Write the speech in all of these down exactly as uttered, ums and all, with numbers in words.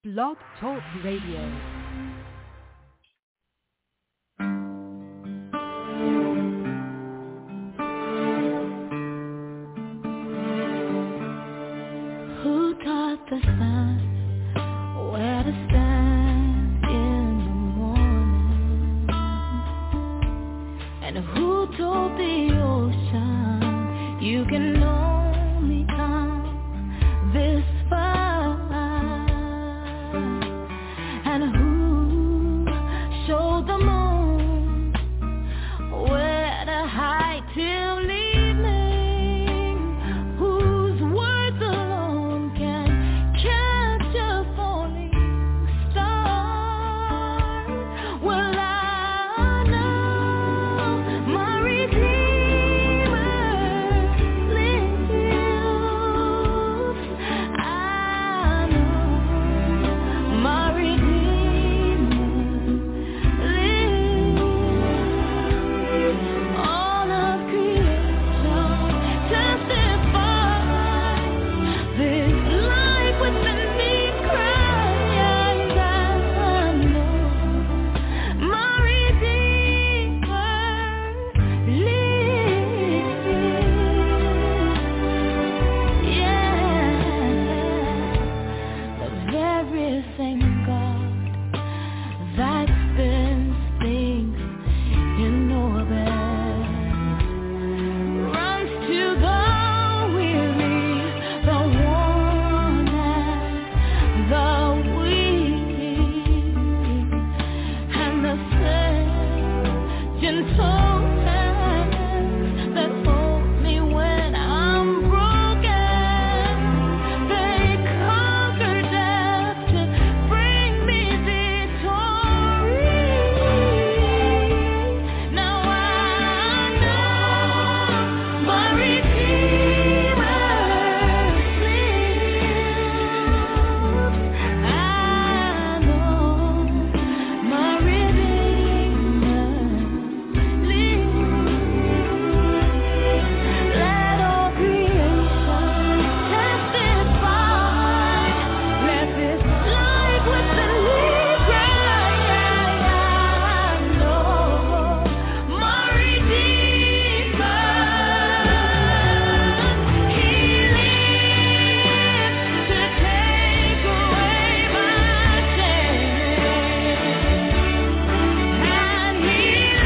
Blog Talk Radio. Who taught the sun where to stand in the morning? And who told the ocean you can only come this far? And who showed the moon where to hide till evening? Whose words alone can catch a falling star? Well, I know my Redeemer lives. I know my Redeemer lives. All of creation testifies this life within me cries. I know my Redeemer lives. Yeah, the very same God that spins things in orbit runs to the weary, the worn, and the weak, and the same gentle hands that hold me when I'm broken. They conquer death to bring me victory. Now I know my Redeemer lives. I know my Redeemer lives. Let all creation testify. Let this life within me cry. I know my Redeemer. He lives to take away my shame, and He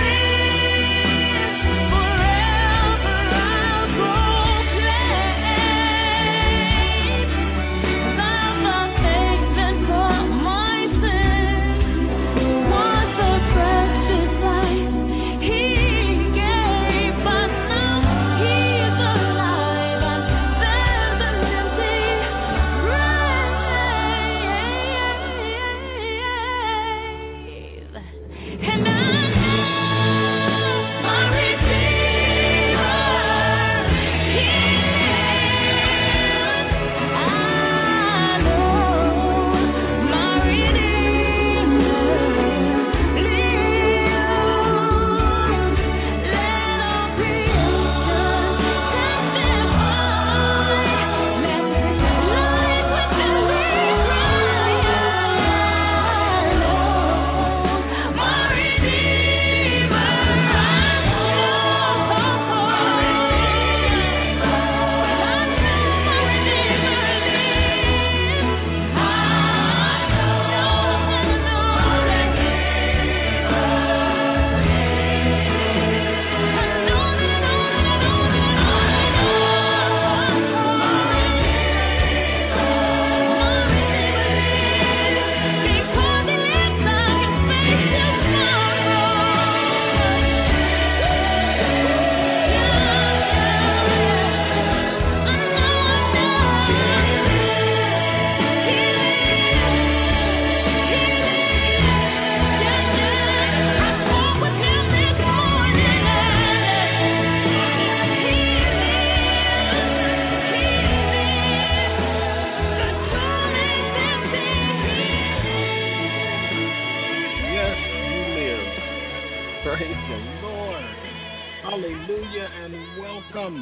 lives forever. I'll proclaim that the payment for my sin was the precious life He gave, but now He's alive and there's an empty grave. And I know my Redeemer lives. I know my Redeemer lives. Let all creation testify. Let this life within me cry. I know my Redeemer. I Yes, you live. Praise the Lord. Hallelujah and welcome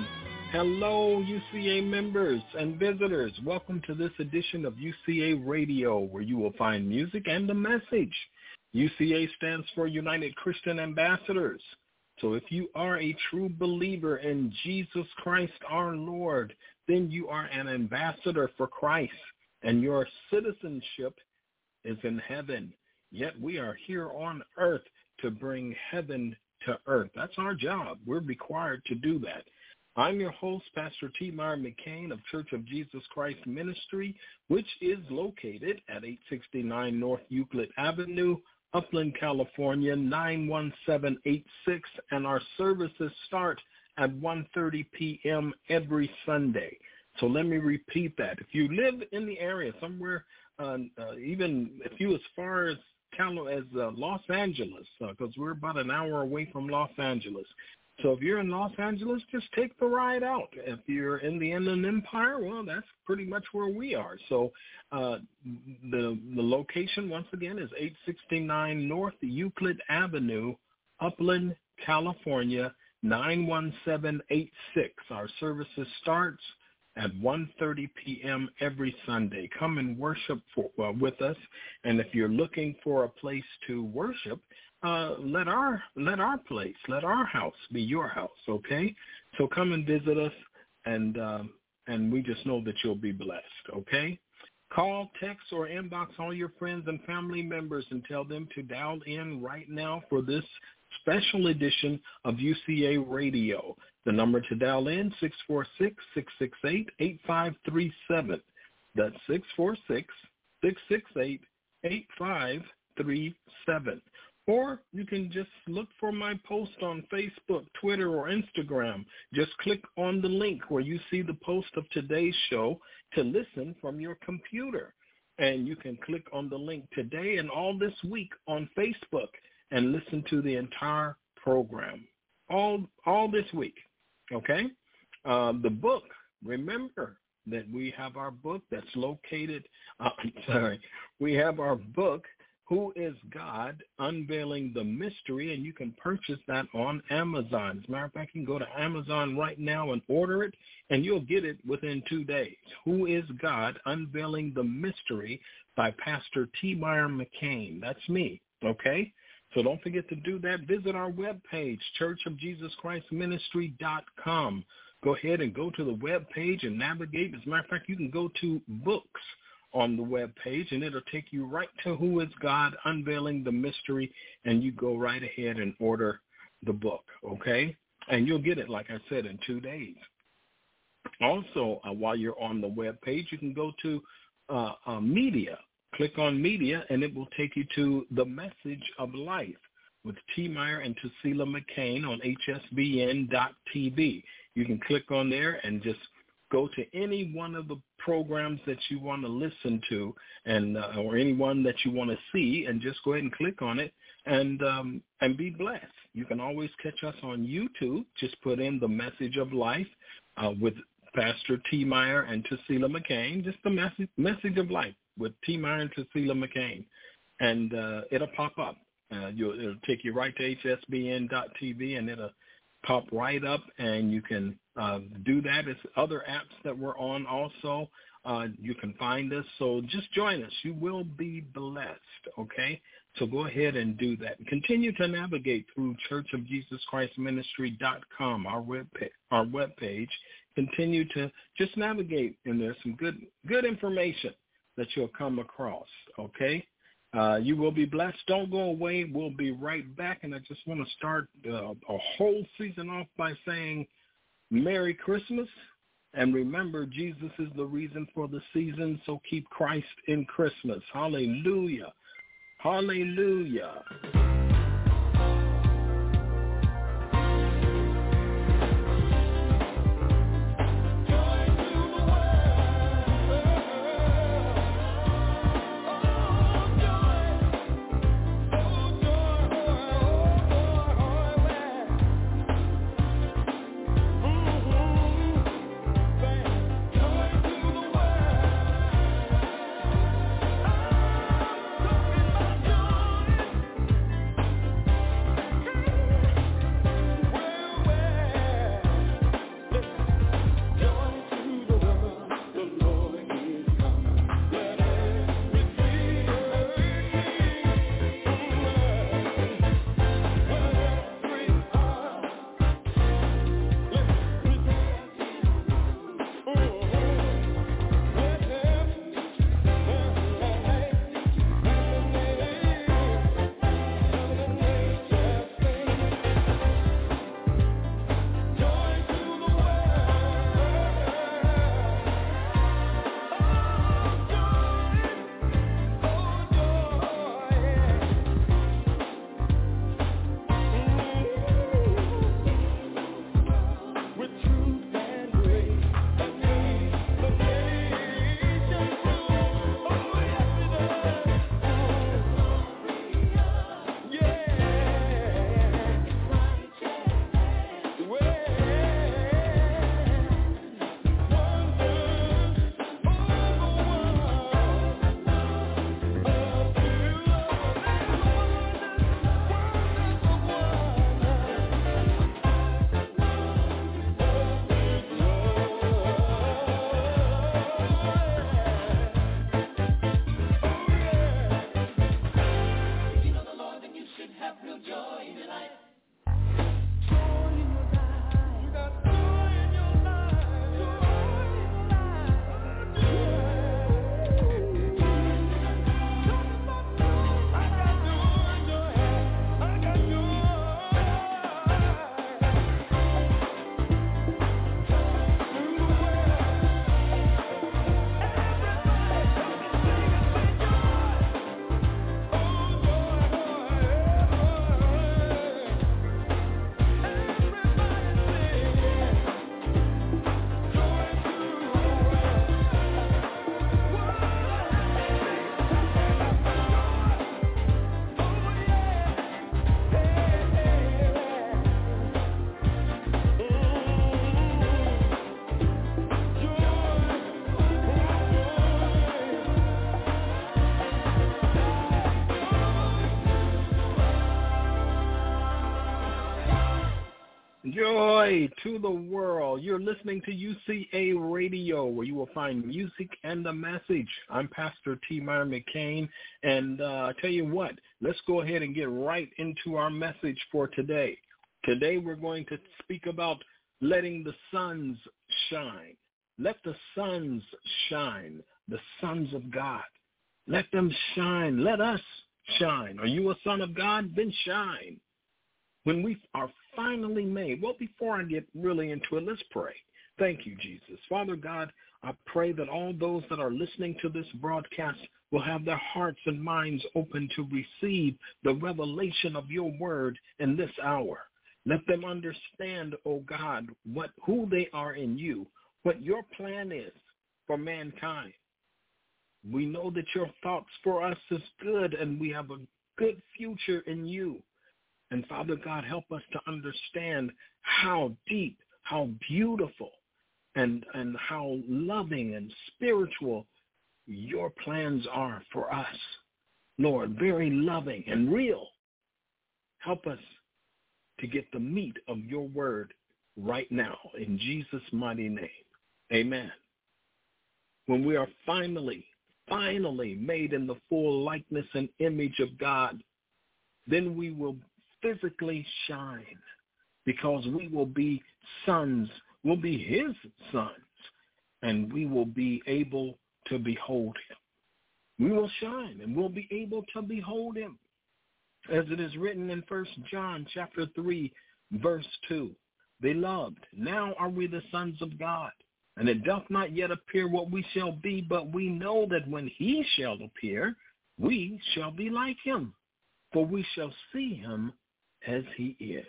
Hello, U C A members and visitors. Welcome to this edition of U C A Radio, where you will find music and a message. U C A stands for United Christian Ambassadors. So if you are a true believer in Jesus Christ our Lord, then you are an ambassador for Christ, and your citizenship is in heaven. Yet we are here on earth to bring heaven to earth. That's our job. We're required to do that. I'm your host, Pastor T. Meyer McCain of Church of Jesus Christ Ministry, which is located at eight sixty-nine North Euclid Avenue, Upland, California, nine one seven eight six, and our services start at one thirty p.m. every Sunday. So let me repeat that. If you live in the area somewhere, uh, uh, even if you as far as Cal- as uh, Los Angeles, because uh, we're about an hour away from Los Angeles. So if you're in Los Angeles, just take the ride out. If you're in the Inland Empire, well, that's pretty much where we are. So uh, the the location, once again, is eight sixty-nine North Euclid Avenue, Upland, California, nine one seven eight six. Our services starts at one thirty p.m. every Sunday. Come and worship for, uh, with us. And if you're looking for a place to worship, Uh, let our let our place, let our house be your house, okay? So come and visit us, and um, and we just know that you'll be blessed, okay? Call, text, or inbox all your friends and family members and tell them to dial in right now for this special edition of U C A Radio. The number to dial in, six four six, six six eight, eight five three seven. That's six four six, six six eight, eight five three seven. Or you can just look for my post on Facebook, Twitter, or Instagram. Just click on the link where you see the post of today's show to listen from your computer. And you can click on the link today and all this week on Facebook and listen to the entire program, all all this week, okay? Uh, the book, remember that we have our book that's located, uh, I'm sorry, we have our book, Who is God? Unveiling the Mystery, and you can purchase that on Amazon. As a matter of fact, you can go to Amazon right now and order it, and you'll get it within two days. Who is God? Unveiling the Mystery by Pastor T. Meyer McCain. That's me, okay? So don't forget to do that. Visit our webpage, church of jesus christ ministry dot com. Go ahead and go to the webpage and navigate. As a matter of fact, you can go to books on the web page, and it'll take you right to Who is God? Unveiling the Mystery, and you go right ahead and order the book, okay? And you'll get it, like I said, in two days. Also, uh, while you're on the web page, you can go to uh, uh, media. Click on media, and it will take you to The Message of Life with T. Meyer and Tusila McCain on H S B N dot T V. You can click on there and just go to any one of the programs that you want to listen to, and uh, or anyone that you want to see, and just go ahead and click on it and um, and be blessed. You can always catch us on YouTube. Just put in The Message of Life uh, with Pastor T. Meyer and Tusila McCain. Just The Message Message of Life with T. Meyer and Tusila McCain, and uh, it'll pop up. Uh, you'll, it'll take you right to H S B N dot T V, and it'll pop right up, and you can uh, do that. It's other apps that we're on also. Uh, you can find us. So just join us. You will be blessed, okay? So go ahead and do that. Continue to navigate through church of jesus christ ministry dot com, our web our webpage. Continue to just navigate, and there's some good good information that you'll come across, okay? Uh, you will be blessed. Don't go away. We'll be right back. And I just want to start uh, a whole season off by saying Merry Christmas. And remember, Jesus is the reason for the season, so keep Christ in Christmas. Hallelujah. Hallelujah. Joy to the world. You're listening to U C A Radio, where you will find music and the message. I'm Pastor T. Myron McCain, and uh, I tell you what, let's go ahead and get right into our message for today. Today we're going to speak about letting the suns shine. Let the suns shine, the sons of God. Let them shine. Let us shine. Are you a son of God? Then shine. When we are finally made, well, before I get really into it, let's pray. Thank you, Jesus. Father God, I pray that all those that are listening to this broadcast will have their hearts and minds open to receive the revelation of your word in this hour. Let them understand, oh God, what who they are in you, what your plan is for mankind. We know that your thoughts for us is good, and we have a good future in you. And Father God, help us to understand how deep, how beautiful, and, and how loving and spiritual your plans are for us. Lord, very loving and real. Help us to get the meat of your word right now in Jesus' mighty name. Amen. When we are finally, finally made in the full likeness and image of God, then we will physically shine, because we will be sons, we'll be his sons, and we will be able to behold him. We will shine, and we'll be able to behold him. As it is written in First John chapter three, verse two, Beloved, now are we the sons of God, and it doth not yet appear what we shall be, but we know that when he shall appear, we shall be like him, for we shall see him as he is.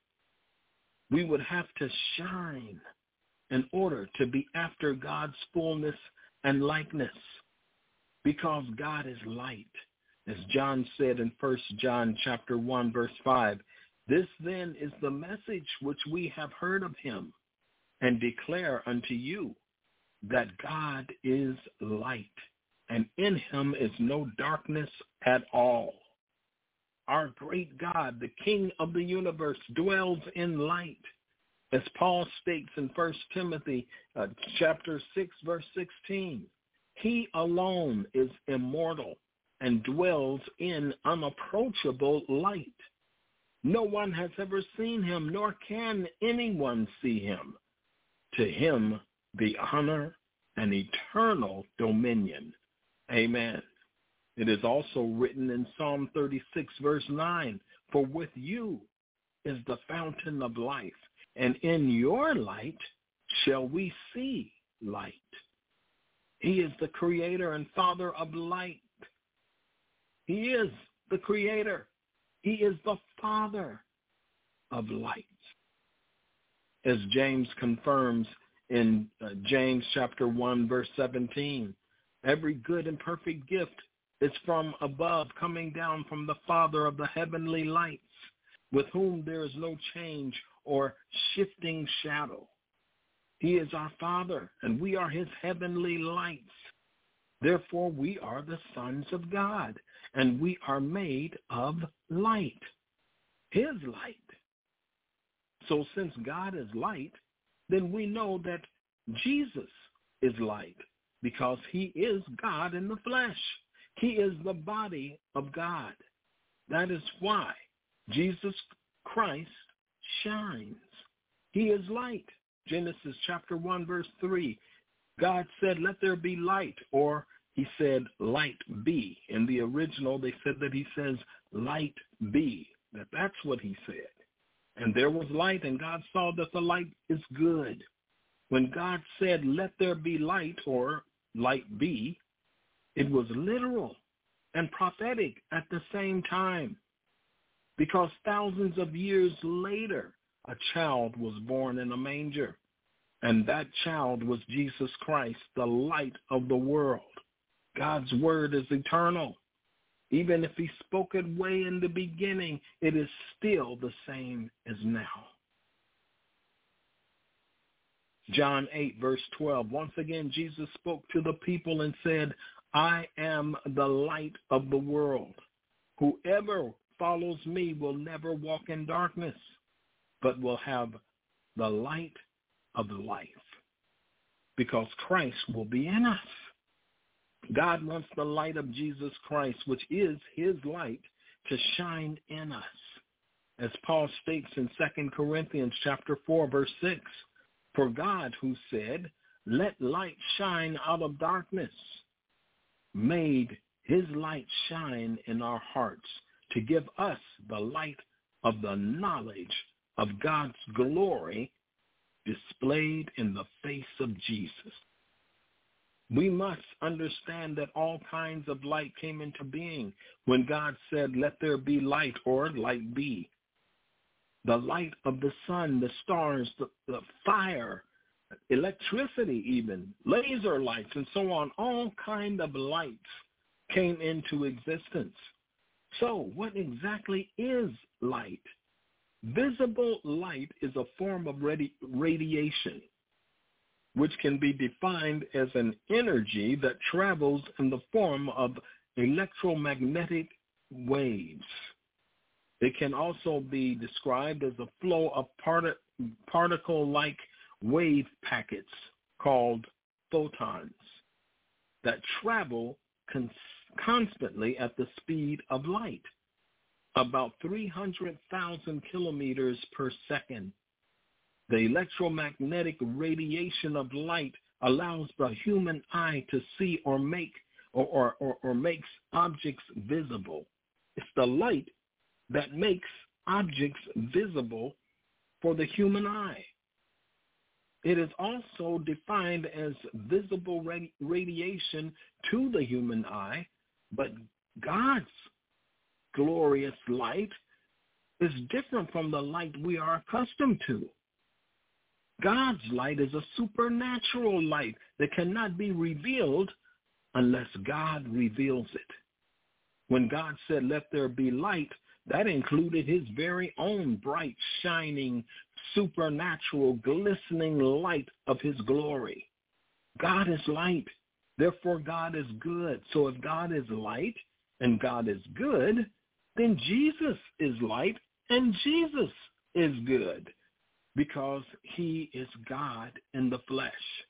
We would have to shine in order to be after God's fullness and likeness, because God is light. As John said in First John chapter one, verse five, this then is the message which we have heard of him, and declare unto you, that God is light, and in him is no darkness at all. Our great God, the King of the universe, dwells in light. As Paul states in First Timothy uh, chapter six, verse sixteen, he alone is immortal and dwells in unapproachable light. No one has ever seen him, nor can anyone see him. To him be honor and eternal dominion. Amen. It is also written in Psalm thirty-six, verse nine, for with you is the fountain of life, and in your light shall we see light. He is the creator and father of light. He is the creator. He is the father of light. As James confirms in uh, James chapter one, verse seventeen, every good and perfect gift is from above, coming down from the Father of the heavenly lights, with whom there is no change or shifting shadow. He is our Father, and we are his heavenly lights. Therefore, we are the sons of God, and we are made of light, his light. So since God is light, then we know that Jesus is light, because he is God in the flesh. He is the body of God. That is why Jesus Christ shines. He is light. Genesis chapter one, verse three. God said, let there be light, or he said, light be. In the original, they said that he says, light be. That that's what he said. And there was light, and God saw that the light is good. When God said, let there be light, or light be, it was literal and prophetic at the same time, because thousands of years later, a child was born in a manger, and that child was Jesus Christ, the light of the world. God's word is eternal. Even if he spoke it way in the beginning, it is still the same as now. John eight, verse twelve. Once again, Jesus spoke to the people and said, I am the light of the world. Whoever follows me will never walk in darkness, but will have the light of life, because Christ will be in us. God wants the light of Jesus Christ, which is his light, to shine in us. As Paul states in Second Corinthians chapter four, verse six, for God, who said, let light shine out of darkness, made his light shine in our hearts to give us the light of the knowledge of God's glory displayed in the face of Jesus. We must understand that all kinds of light came into being when God said, let there be light, or light be. The light of the sun, the stars, the, the fire, electricity even, laser lights, and so on, all kind of lights came into existence. So what exactly is light? Visible light is a form of radi- radiation, which can be defined as an energy that travels in the form of electromagnetic waves. It can also be described as a flow of part- particle-like wave packets called photons that travel con- constantly at the speed of light, about three hundred thousand kilometers per second. The electromagnetic radiation of light allows the human eye to see or make or, or, or, or makes objects visible. It's the light that makes objects visible for the human eye. It is also defined as visible radi- radiation to the human eye, but God's glorious light is different from the light we are accustomed to. God's light is a supernatural light that cannot be revealed unless God reveals it. When God said, let there be light, that included his very own bright, shining, supernatural, glistening light of his glory. God is light. Therefore, God is good. So if God is light and God is good, then Jesus is light and Jesus is good, because he is God in the flesh.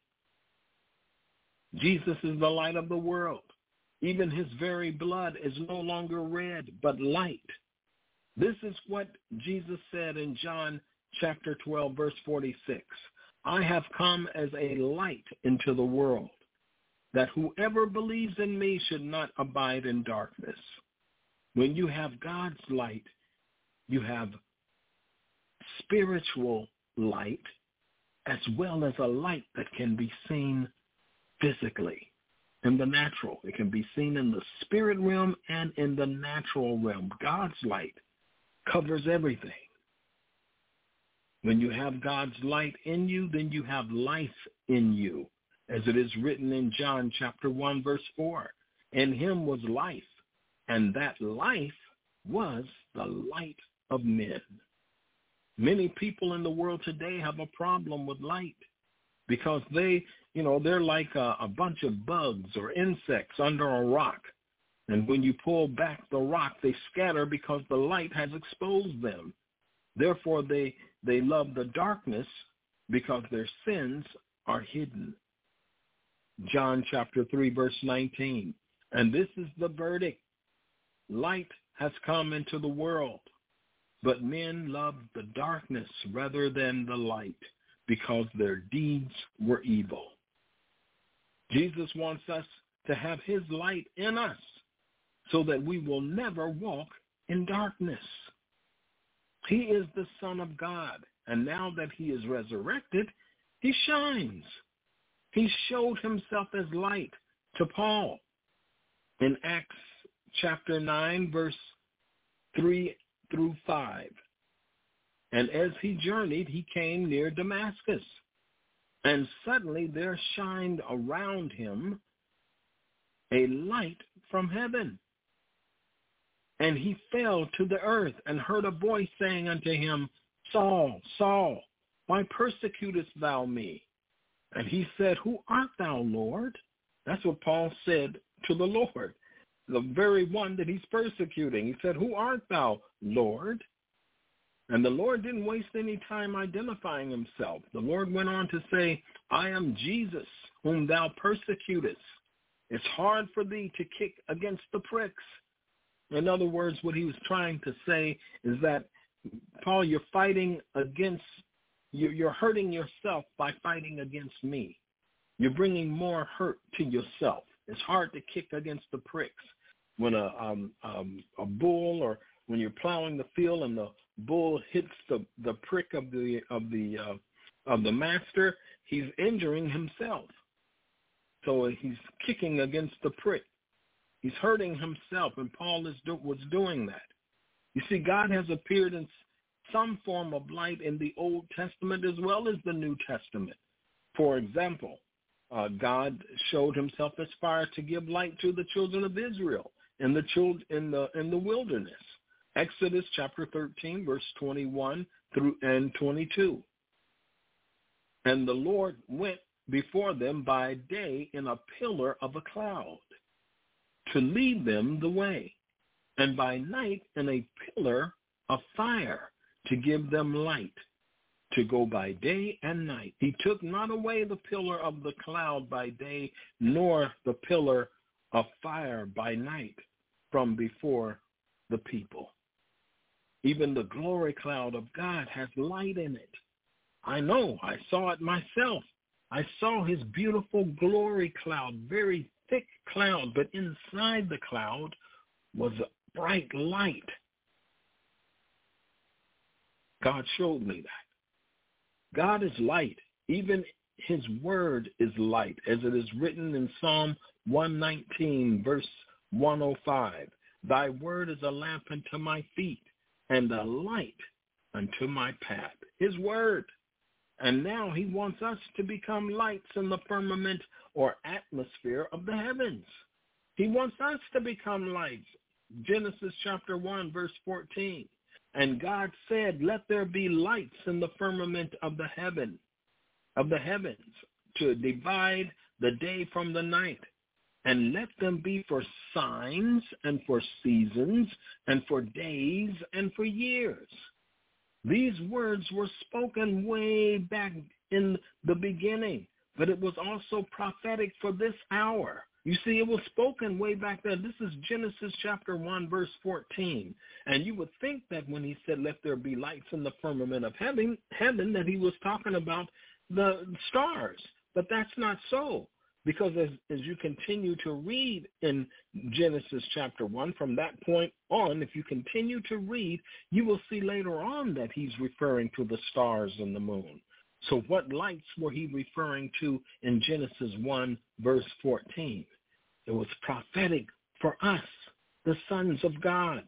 Jesus is the light of the world. Even his very blood is no longer red, but light. This is what Jesus said in John chapter twelve, verse forty-six. I have come as a light into the world, that whoever believes in me should not abide in darkness. When you have God's light, you have spiritual light as well as a light that can be seen physically in the natural. It can be seen in the spirit realm and in the natural realm. God's light covers everything. When you have God's light in you, then you have life in you, as it is written in John chapter one, verse four. In him was life, and that life was the light of men. Many people in the world today have a problem with light because they, you know, they're like a, a bunch of bugs or insects under a rock. And when you pull back the rock, they scatter because the light has exposed them. Therefore, they, they love the darkness because their sins are hidden. John chapter three, verse nineteen. And this is the verdict. Light has come into the world, but men loved the darkness rather than the light because their deeds were evil. Jesus wants us to have his light in us so that we will never walk in darkness. He is the Son of God, and now that he is resurrected, he shines. He showed himself as light to Paul in Acts chapter nine, verse three through five. And as he journeyed, he came near Damascus. And suddenly there shined around him a light from heaven. And he fell to the earth and heard a voice saying unto him, Saul, Saul, why persecutest thou me? And he said, Who art thou, Lord? That's what Paul said to the Lord, the very one that he's persecuting. He said, Who art thou, Lord? And the Lord didn't waste any time identifying himself. The Lord went on to say, I am Jesus, whom thou persecutest. It's hard for thee to kick against the pricks. In other words, what he was trying to say is that, Paul, you're fighting against, you're hurting yourself by fighting against me. You're bringing more hurt to yourself. It's hard to kick against the pricks. When a, um, um, a bull, or when you're plowing the field and the bull hits the, the prick of the of the uh, of the master, he's injuring himself. So he's kicking against the prick. He's hurting himself, and Paul is do, was doing that. You see, God has appeared in some form of light in the Old Testament as well as the New Testament. For example, uh, God showed himself as fire to give light to the children of Israel in the child, in the in the wilderness. Exodus chapter thirteen, verse twenty-one through and twenty-two. And the Lord went before them by day in a pillar of a cloud to lead them the way, and by night in a pillar of fire to give them light, to go by day and night. He took not away the pillar of the cloud by day, nor the pillar of fire by night from before the people. Even the glory cloud of God has light in it. I know, I saw it myself. I saw his beautiful glory cloud, very thick cloud, but inside the cloud was a bright light. God showed me that. God is light. Even his word is light, as it is written in Psalm one nineteen, verse one oh five. Thy word is a lamp unto my feet, and a light unto my path. His word. And now he wants us to become lights in the firmament or atmosphere of the heavens. He wants us to become lights. Genesis chapter one, verse fourteen. And God said, let there be lights in the firmament of the heaven, of the heavens, to divide the day from the night. And let them be for signs and for seasons and for days and for years. These words were spoken way back in the beginning, but it was also prophetic for this hour. You see, it was spoken way back then. This is Genesis chapter one, verse fourteen. And you would think that when he said, let there be lights in the firmament of heaven, heaven, that he was talking about the stars. But that's not so. Because as, as you continue to read in Genesis chapter one, from that point on, if you continue to read, you will see later on that he's referring to the stars and the moon. So what lights were he referring to in Genesis one, verse fourteen? It was prophetic for us, the sons of God.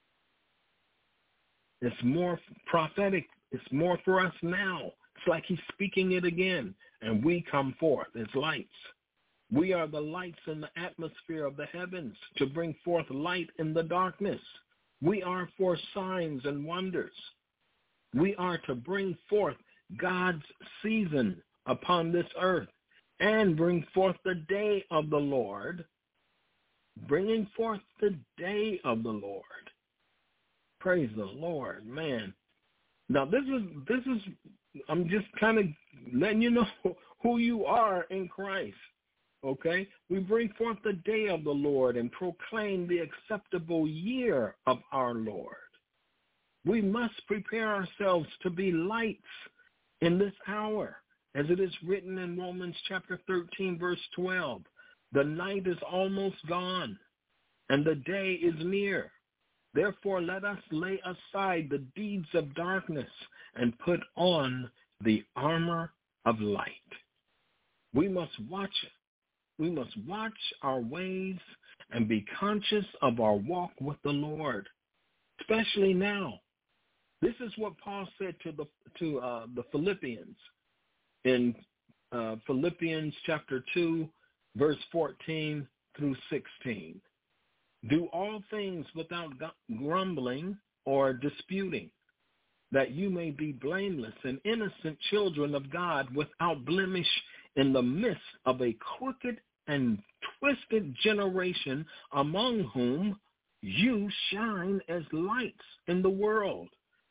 It's more prophetic. It's more for us now. It's like he's speaking it again, and we come forth as lights. We are the lights in the atmosphere of the heavens to bring forth light in the darkness. We are for signs and wonders. We are to bring forth God's season upon this earth and bring forth the day of the Lord, bringing forth the day of the Lord. Praise the Lord, man. Now this is, this is, I'm just kind of letting you know who you are in Christ. Okay, we bring forth the day of the Lord and proclaim the acceptable year of our Lord. We must prepare ourselves to be lights in this hour, as it is written in Romans chapter thirteen, verse twelve. The night is almost gone, and the day is near. Therefore, let us lay aside the deeds of darkness and put on the armor of light. We must watch it. We must watch our ways and be conscious of our walk with the Lord, especially now. This is what Paul said to the to uh, the Philippians in uh, Philippians chapter two, verse fourteen through sixteen. Do all things without grumbling or disputing, that you may be blameless and innocent children of God without blemish in the midst of a crooked and twisted generation, among whom you shine as lights in the world,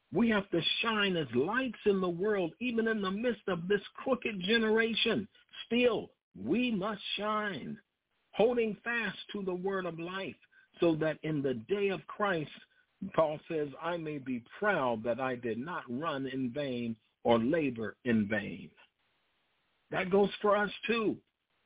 We have to shine as lights in the world, even in the midst of this crooked generation. Still, we must shine, holding fast to the word of life, so that in the day of Christ, Paul says, I may be proud that I did not run in vain or labor in vain. That goes for us too.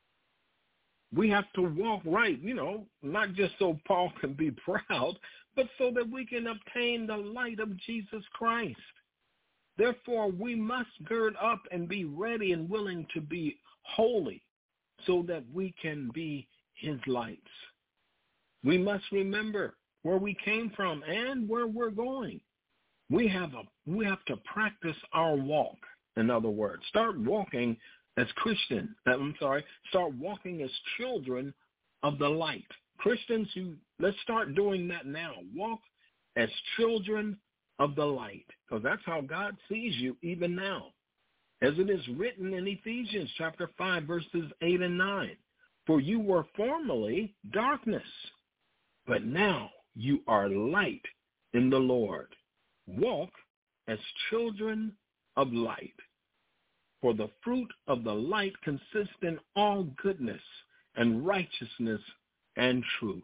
We have to walk right, you know, not just so Paul can be proud, but so that we can obtain the light of Jesus Christ. Therefore, we must gird up and be ready and willing to be holy so that we can be his lights. We must remember where we came from and where we're going. We have a we have to practice our walk. In other words, start walking as Christian. I'm sorry, start walking as children of the light. Christians, who let's start doing that now. Walk as children of the light, because that's how God sees you even now. As it is written in Ephesians chapter five, verses eight and nine, for you were formerly darkness, but now you are light in the Lord. Walk as children of light. For the fruit of the light consists in all goodness and righteousness and truth.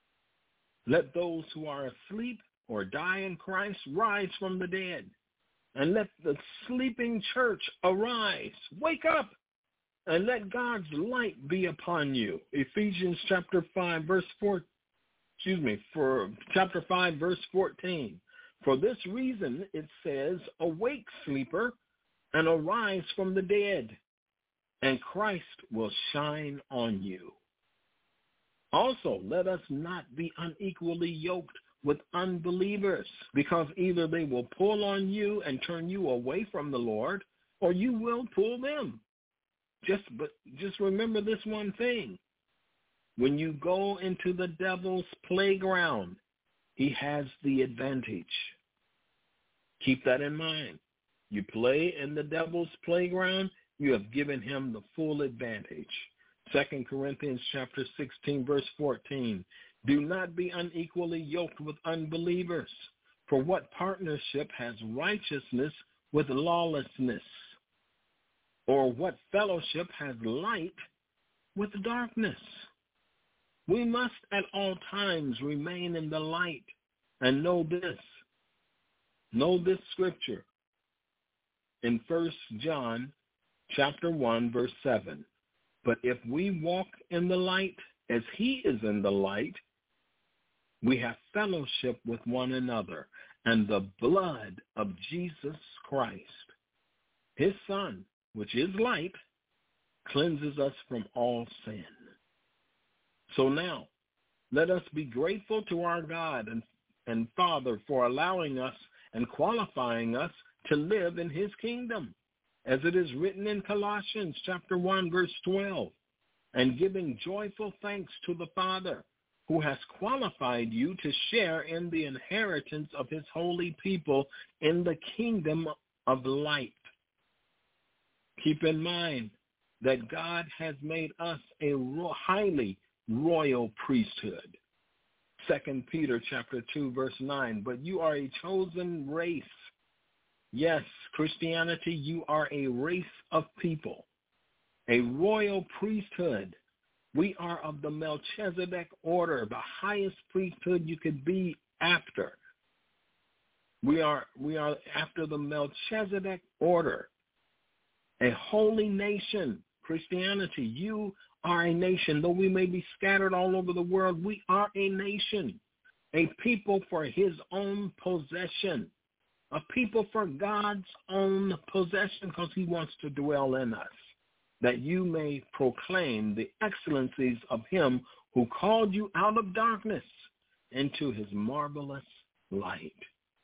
Let those who are asleep or die in Christ rise from the dead, and let the sleeping church arise. Wake up, and let God's light be upon you. Ephesians chapter five, verse four. Excuse me, for chapter five, verse fourteen. For this reason, it says, awake, sleeper, and arise from the dead, and Christ will shine on you. Also, let us not be unequally yoked with unbelievers, because either they will pull on you and turn you away from the Lord, or you will pull them. Just, but just remember this one thing. When you go into the devil's playground, he has the advantage. Keep that in mind. You play in the devil's playground, you have given him the full advantage. Second Corinthians chapter sixteen, verse fourteen. Do not be unequally yoked with unbelievers. For what partnership has righteousness with lawlessness? Or what fellowship has light with darkness? We must at all times remain in the light and know this. Know this scripture in First John chapter one, verse seven. But if we walk in the light as he is in the light, we have fellowship with one another, and the blood of Jesus Christ, his Son, which is light, cleanses us from all sin. So now, let us be grateful to our God and, and Father for allowing us and qualifying us to live in his kingdom, as it is written in Colossians chapter one, verse twelve, and giving joyful thanks to the Father, who has qualified you to share in the inheritance of his holy people in the kingdom of light. Keep in mind that God has made us a ro- highly royal priesthood. Second Peter chapter two, verse nine, but you are a chosen race. Yes, Christianity, you are a race of people, a royal priesthood. We are of the Melchizedek order, the highest priesthood you could be after. We are, we are after the Melchizedek order, a holy nation. Christianity, you are a nation. Though we may be scattered all over the world, we are a nation, a people for his own possession, a people for God's own possession, because he wants to dwell in us, that you may proclaim the excellencies of him who called you out of darkness into his marvelous light.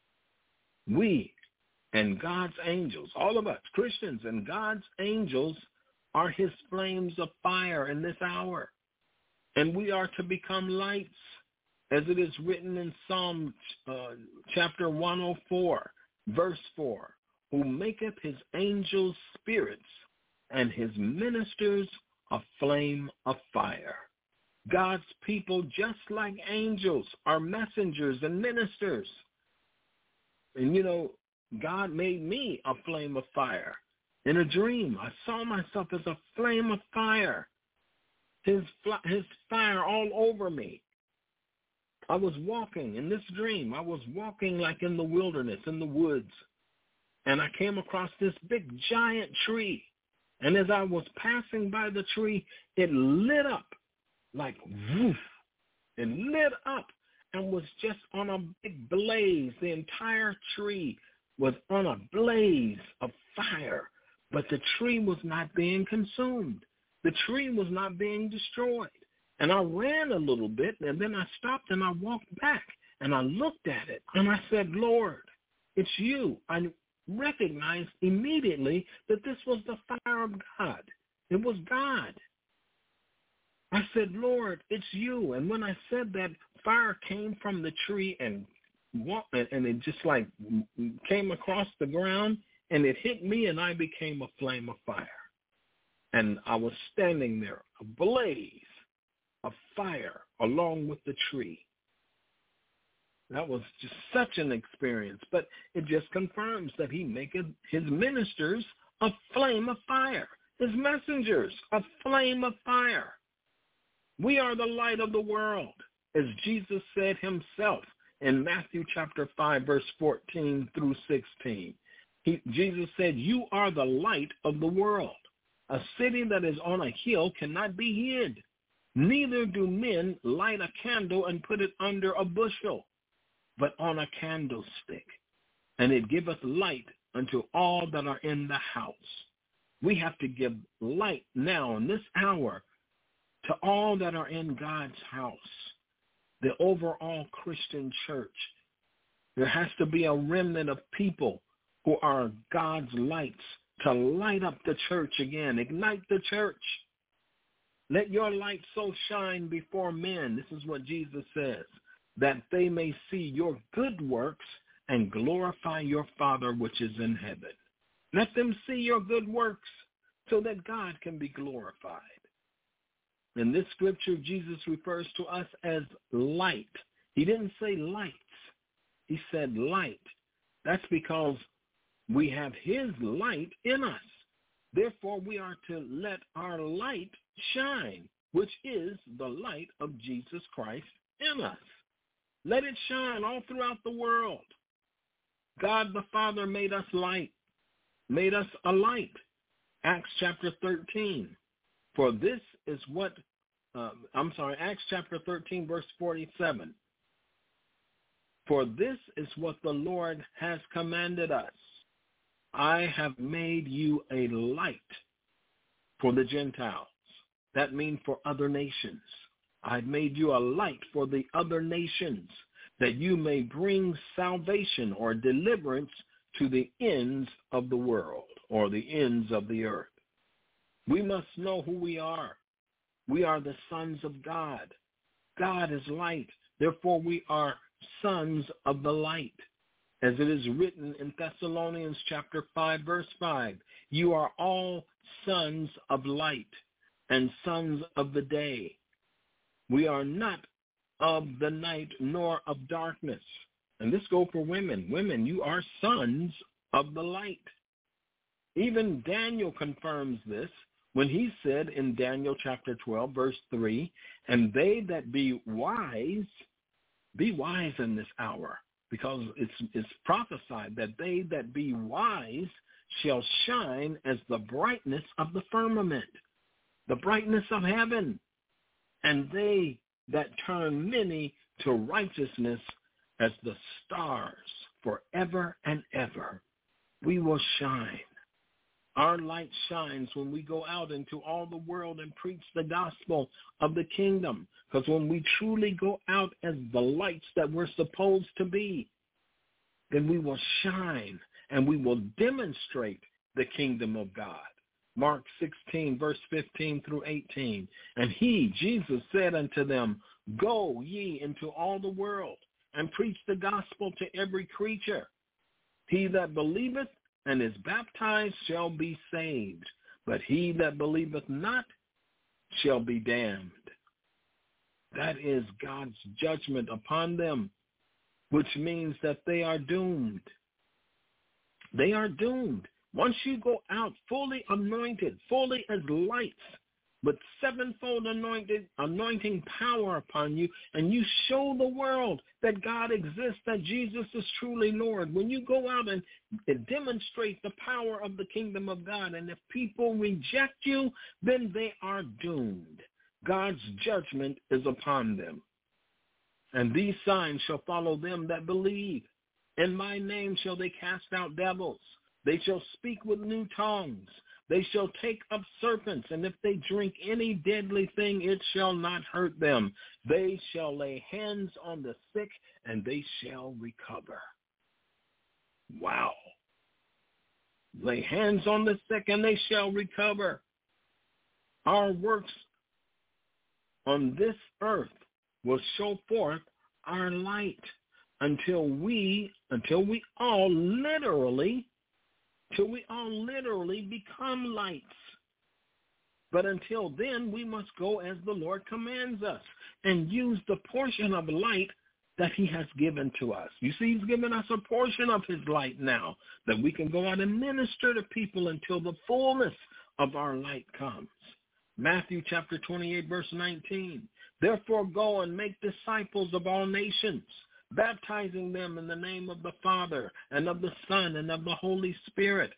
We and God's angels, all of us, Christians and God's angels, are his flames of fire in this hour. And we are to become lights, as it is written in Psalm uh, chapter one oh four, verse four, who maketh his angels spirits and his ministers a flame of fire. God's people, just like angels, are messengers and ministers. And, you know, God made me a flame of fire. In a dream, I saw myself as a flame of fire, his, his fire all over me. I was walking in this dream. I was walking like in the wilderness, in the woods. And I came across this big giant tree. And as I was passing by the tree, it lit up like woof. It lit up and was just on a big blaze. The entire tree was on a blaze of fire. But the tree was not being consumed. The tree was not being destroyed. And I ran a little bit, and then I stopped and I walked back. And I looked at it, and I said, Lord, it's you. I recognized immediately that this was the fire of God. It was God. I said, Lord, it's you. And when I said that, fire came from the tree and walked, and it just like came across the ground, and it hit me, and I became a flame of fire. And I was standing there, a blaze of fire along with the tree. That was just such an experience, but it just confirms that he maketh his ministers a flame of fire, his messengers a flame of fire. We are the light of the world, as Jesus said himself in Matthew chapter five, verse fourteen through sixteen. He, Jesus said, you are the light of the world. A city that is on a hill cannot be hid. Neither do men light a candle and put it under a bushel, but on a candlestick, and it giveth light unto all that are in the house. We have to give light now in this hour to all that are in God's house, the overall Christian church. There has to be a remnant of people who are God's lights to light up the church again, ignite the church. Let your light so shine before men, this is what Jesus says, that they may see your good works and glorify your Father which is in heaven. Let them see your good works so that God can be glorified. In this scripture, Jesus refers to us as light. He didn't say lights. He said light. That's because we have his light in us. Therefore, we are to let our light shine, which is the light of Jesus Christ in us. Let it shine all throughout the world. God the Father made us light, made us a light. Acts chapter thirteen. For this is what, uh, I'm sorry, Acts chapter thirteen, verse forty-seven. For this is what the Lord has commanded us. I have made you a light for the Gentiles. That means for other nations. I've made you a light for the other nations, that you may bring salvation or deliverance to the ends of the world or the ends of the earth. We must know who we are. We are the sons of God. God is light. Therefore, we are sons of the light. As it is written in Thessalonians chapter five, verse five, you are all sons of light and sons of the day. We are not of the night nor of darkness. And this goes for women. Women, you are sons of the light. Even Daniel confirms this when he said in Daniel chapter twelve, verse three, and they that be wise, be wise in this hour, because it's, it's prophesied that they that be wise shall shine as the brightness of the firmament, the brightness of heaven, and they that turn many to righteousness as the stars forever and ever. We will shine. Our light shines when we go out into all the world and preach the gospel of the kingdom. Because when we truly go out as the lights that we're supposed to be, then we will shine and we will demonstrate the kingdom of God. Mark sixteen, verse fifteen through eighteen. And he, Jesus, said unto them, go ye into all the world and preach the gospel to every creature. He that believeth and is baptized shall be saved, but he that believeth not shall be damned. That is God's judgment upon them, which means that they are doomed. they are doomed. Once you go out fully anointed, fully as lights, with sevenfold anointed, anointing power upon you, and you show the world that God exists, that Jesus is truly Lord. When you go out and, and demonstrate the power of the kingdom of God, and if people reject you, then they are doomed. God's judgment is upon them. And these signs shall follow them that believe. In my name shall they cast out devils. They shall speak with new tongues. They shall take up serpents, and if they drink any deadly thing, it shall not hurt them. They shall lay hands on the sick, and they shall recover. Wow. Lay hands on the sick, and they shall recover. Our works on this earth will show forth our light until we, until we all literally till we all literally become lights. But until then, we must go as the Lord commands us and use the portion of light that he has given to us. You see, he's given us a portion of his light now that we can go out and minister to people until the fullness of our light comes. Matthew chapter twenty-eight, verse nineteen. Therefore go and make disciples of all nations, baptizing them in the name of the Father and of the Son and of the Holy Spirit.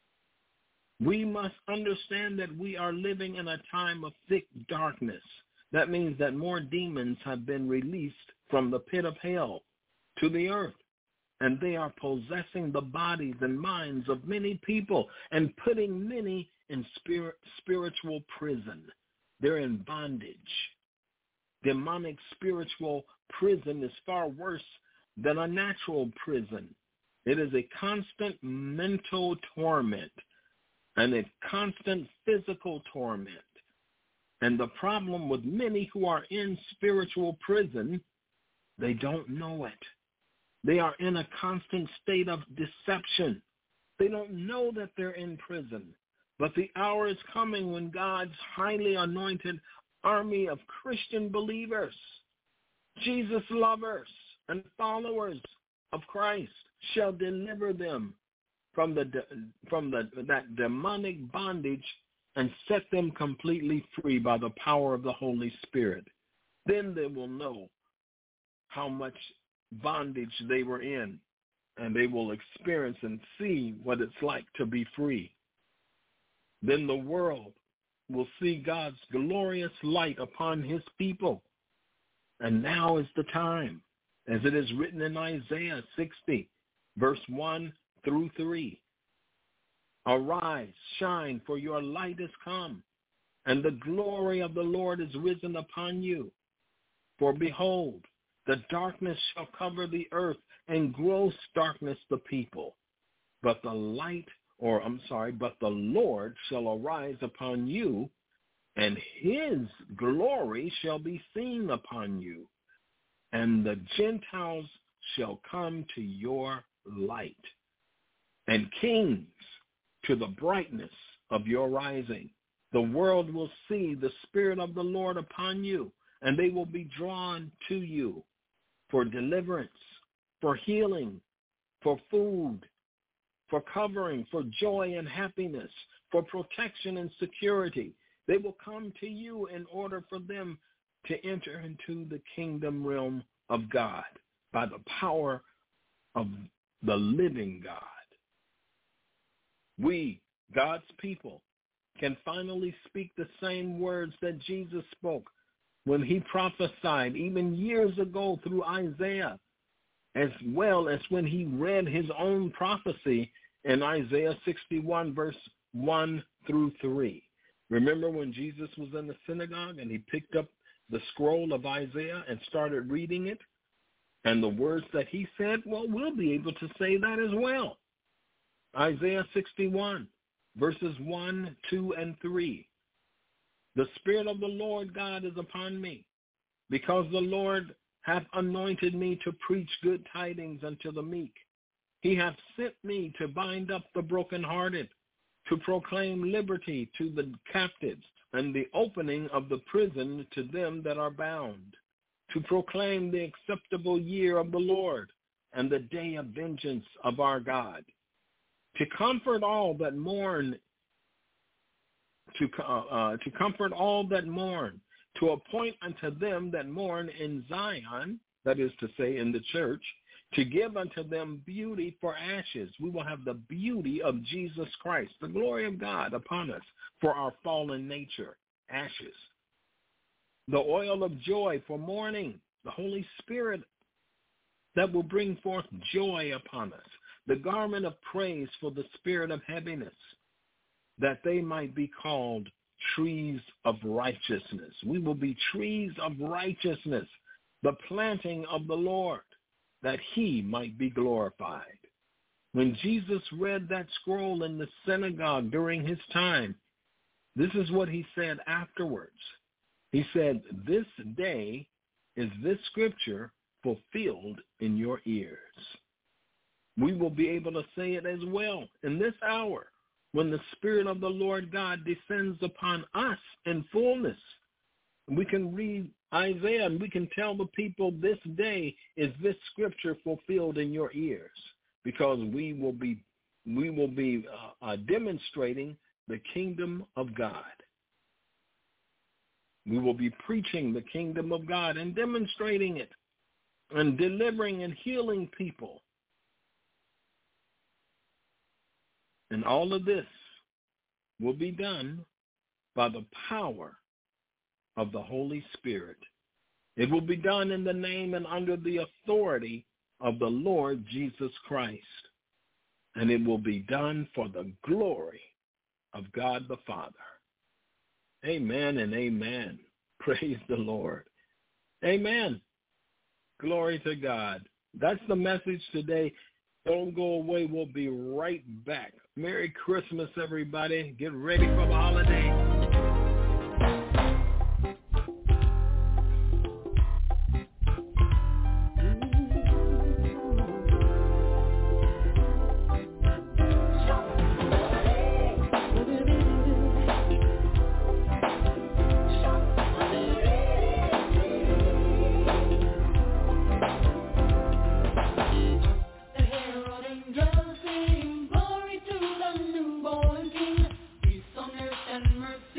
We must understand that we are living in a time of thick darkness. That means that more demons have been released from the pit of hell to the earth, and they are possessing the bodies and minds of many people and putting many in spirit, spiritual prison. They're in bondage. Demonic spiritual prison is far worse than a natural prison. It is a constant mental torment and a constant physical torment. And the problem with many who are in spiritual prison, they don't know it. They are in a constant state of deception. They don't know that they're in prison. But the hour is coming when God's highly anointed army of Christian believers, Jesus lovers, and followers of Christ shall deliver them from the from the that demonic bondage and set them completely free by the power of the Holy Spirit. Then they will know how much bondage they were in, and they will experience and see what it's like to be free. Then the world will see God's glorious light upon his people. And now is the time, as it is written in Isaiah sixty, verse one through three. Arise, shine, for your light is come, and the glory of the Lord is risen upon you. For behold, the darkness shall cover the earth, and gross darkness the people. But the light, or I'm sorry, but the Lord shall arise upon you, and his glory shall be seen upon you, and the Gentiles shall come to your light, and kings to the brightness of your rising. The world will see the Spirit of the Lord upon you, and they will be drawn to you for deliverance, for healing, for food, for covering, for joy and happiness, for protection and security. They will come to you in order for them to enter into the kingdom realm of God by the power of the living God. We, God's people, can finally speak the same words that Jesus spoke when he prophesied even years ago through Isaiah, as well as when he read his own prophecy in Isaiah sixty-one, verse one through three. Remember when Jesus was in the synagogue and he picked up the scroll of Isaiah and started reading it? And the words that he said, well, we'll be able to say that as well. Isaiah sixty-one, verses one, two, and three. The Spirit of the Lord God is upon me, because the Lord hath anointed me to preach good tidings unto the meek. He hath sent me to bind up the brokenhearted, to proclaim liberty to the captives, and the opening of the prison to them that are bound, to proclaim the acceptable year of the Lord, and the day of vengeance of our God, to comfort all that mourn, to, uh, uh, to comfort all that mourn, to appoint unto them that mourn in Zion, that is to say in the church, to give unto them beauty for ashes. We will have the beauty of Jesus Christ, the glory of God upon us for our fallen nature, ashes. The oil of joy for mourning, the Holy Spirit that will bring forth joy upon us. The garment of praise for the spirit of heaviness, that they might be called trees of righteousness. We will be trees of righteousness, the planting of the Lord, that he might be glorified. When Jesus read that scroll in the synagogue during his time, this is what he said afterwards. He said, this day is this scripture fulfilled in your ears. We will be able to say it as well in this hour when the Spirit of the Lord God descends upon us in fullness. We can read Isaiah and we can tell the people, this day is this scripture fulfilled in your ears, because we will be we will be uh, uh, demonstrating the kingdom of God. We will be preaching the kingdom of God and demonstrating it and delivering and healing people. And all of this will be done by the power of the Holy Spirit. It will be done in the name and under the authority of the Lord Jesus Christ. And it will be done for the glory of God the Father. Amen and amen. Praise the Lord. Amen. Glory to God. That's the message today. Don't go away. We'll be right back. Merry Christmas, everybody. Get ready for the holiday. Glory to the newborn King, peace on earth and mercy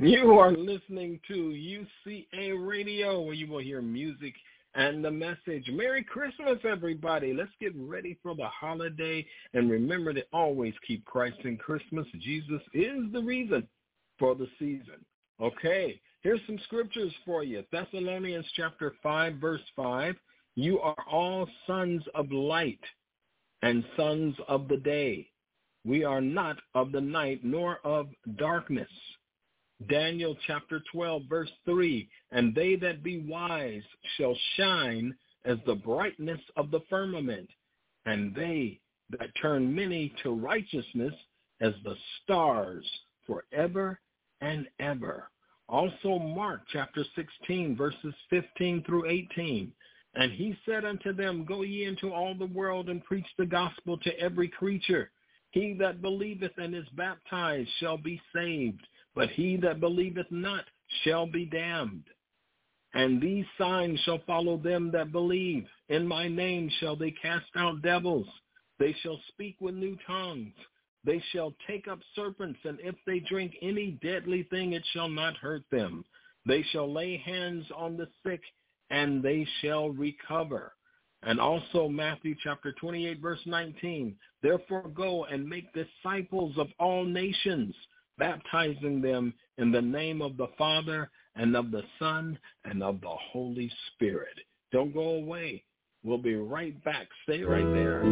You are listening to U C A Radio, where you will hear music and the message. Merry Christmas, everybody. Let's get ready for the holiday. And remember to always keep Christ in Christmas. Jesus is the reason for the season. Okay, here's some scriptures for you. Thessalonians chapter five, verse five. You are all sons of light and sons of the day. We are not of the night nor of darkness. Daniel chapter twelve, verse three. And they that be wise shall shine as the brightness of the firmament, and they that turn many to righteousness as the stars forever and ever. Also Mark chapter sixteen, verses fifteen through eighteen. And he said unto them, Go ye into all the world and preach the gospel to every creature. He that believeth and is baptized shall be saved, but he that believeth not shall be damned. And these signs shall follow them that believe. In my name shall they cast out devils. They shall speak with new tongues. They shall take up serpents, and if they drink any deadly thing, it shall not hurt them. They shall lay hands on the sick, and they shall recover. And also Matthew chapter twenty-eight, verse nineteen. Therefore go and make disciples of all nations, baptizing them in the name of the Father and of the Son and of the Holy Spirit. Don't go away. We'll be right back. Stay right there.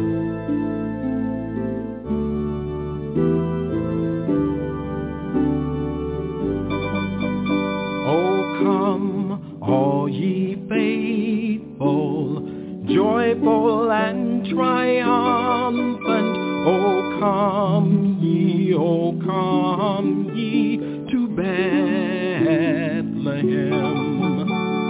Oh, come, all ye faithful, joyful and triumphant. Oh, come ye, oh, come ye to Bethlehem.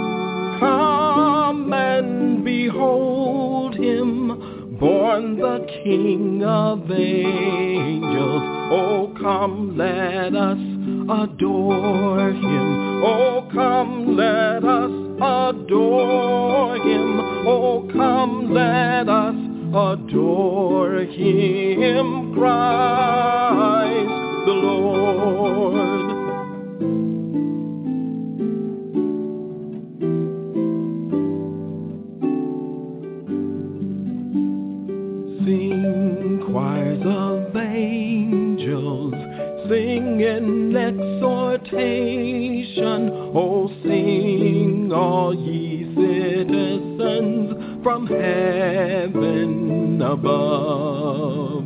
Come and behold him, born the King of angels. Oh, come, let us adore him. Oh, come, let us adore him. Oh, come, let us adore him, Christ the Lord. Sing, choirs of angels, sing in exhortation. Oh, sing, all ye citizens from heaven above.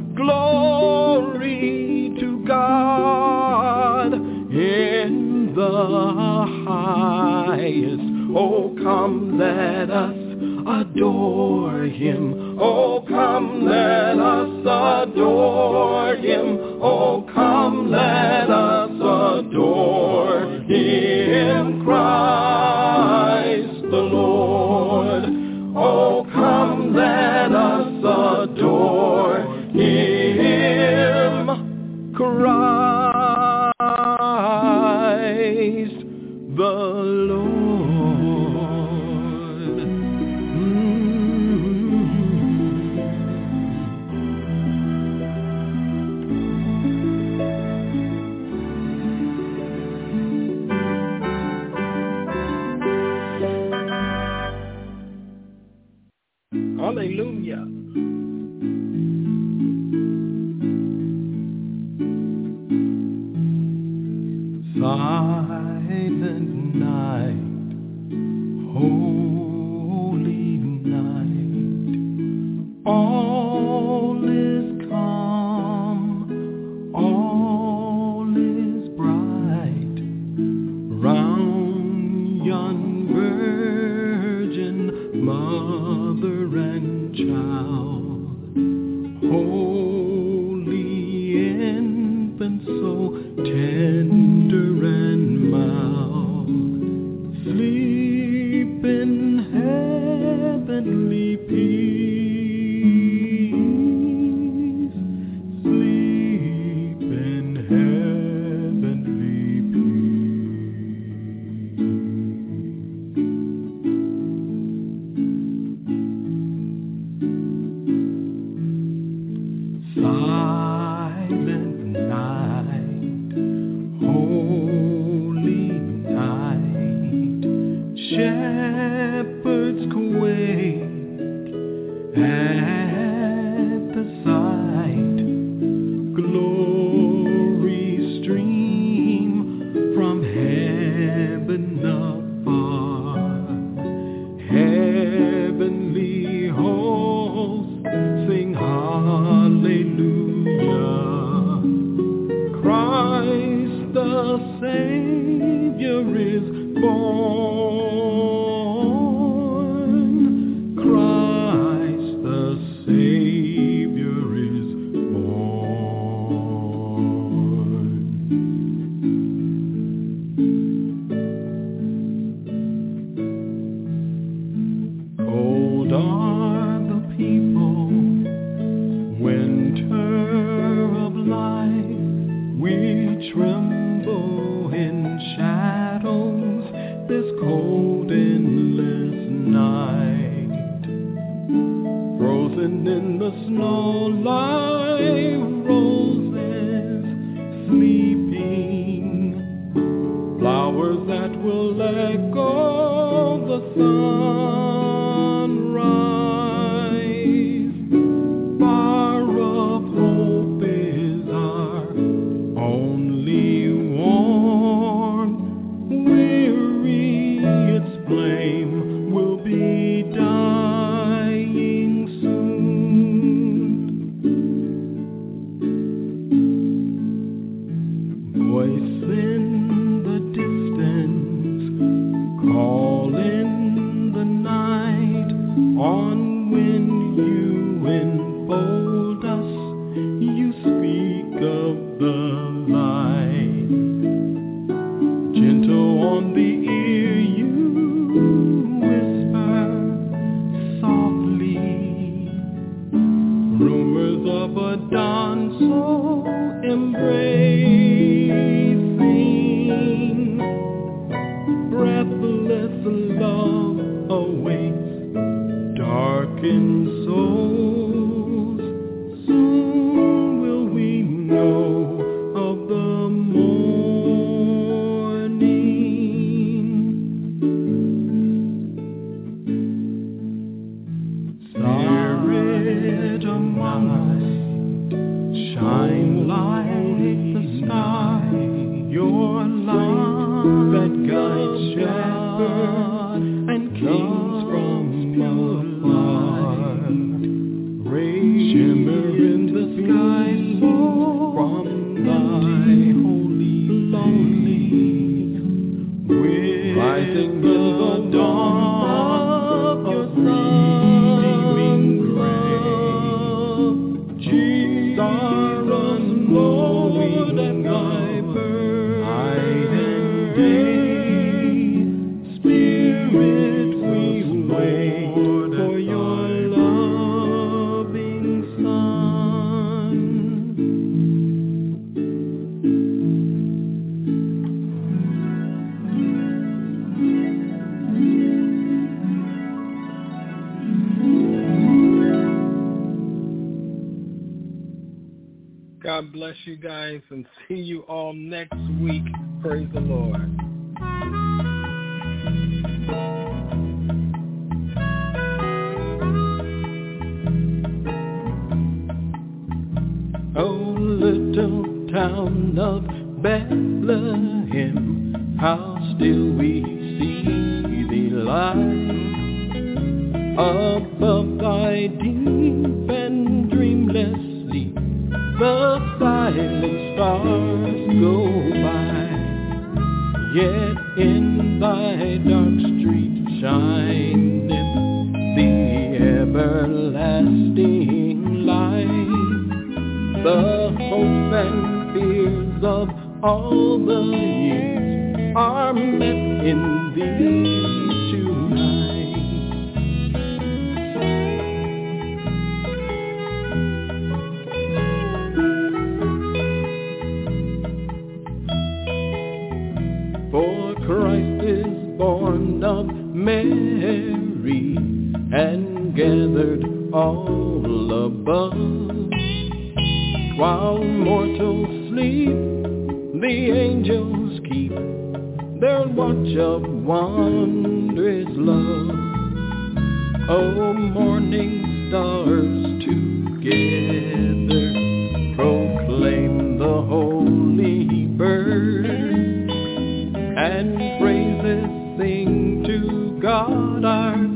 Glory to God in the highest. Oh, come, let us adore him. Oh, come, let us adore him. Oh, come, let us adore him, Christ the Lord. Oh, come, let us adore him, Christ the Lord. Hallelujah. Silent night, holy night, all is calm, all is bright, round yon virgin mother and child, holy infant, so tender and mild, sleep in heavenly peace, sleep in heavenly peace. Silent night, oh shepherds quaked at the sight. Glory stream from heaven afar. Heavenly hosts sing hallelujah. Christ the Savior is born. Christ the Savior is born. Cold are the people, winter of life, we tremble in shadows this cold endless night. Frozen in the snow like roses sleeping, flowers that will echo the sunrise. Far up hope is our only warmth. Weary its flame will be dying soon. Voice in the distance, call in the night. On when you enfold us, you speak of the light. Gentle on the ear you whisper softly, rumors of a dawn so embracing. Breathless love awaits darkened souls. Soon will we know of the morning. Spirit among us, shine like the sky. Your light that guides shepherds and kings from afar. Rays shimmer in the sky so from thy holy lonely. Rising in the dawn of redeeming grace. Jesus, Lord, at thy birth, night and day. Spirit, we wait for your loving Son. God bless you guys and see you all next week. Praise the Lord. Oh, little town of Bethlehem, how still we see thee lie above thy deep and dreamless sleep. The silent stars go by, yet in thy dark street shineth the everlasting light. The hope and fears of all the years are met in thee tonight. For Christ is born of Mary and gathered all above. While mortals sleep, the angels keep their watch of wondrous Oh, morning stars together proclaim the holy birth, and praises sing to God our